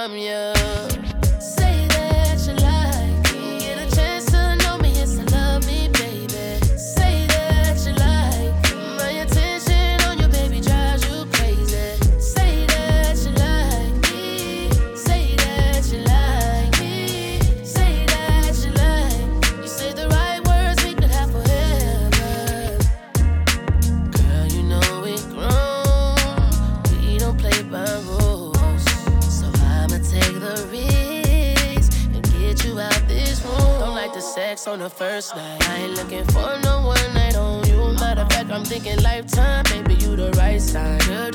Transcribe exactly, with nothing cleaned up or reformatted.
from you. Say that you like me. Get a chance to know me and to love me, baby. Say that you like me. My attention on you, baby, drives you crazy. Say that you like me. Say that you like me. Say that you like me. You say the right words, we could have forever. Girl, you know we grown. We don't play by rules. So I'ma take the risk and get you out this room. Don't like the sex on the first night. I ain't looking for no one night on you. Matter of fact, I'm thinking lifetime. Baby, you the right sign. Good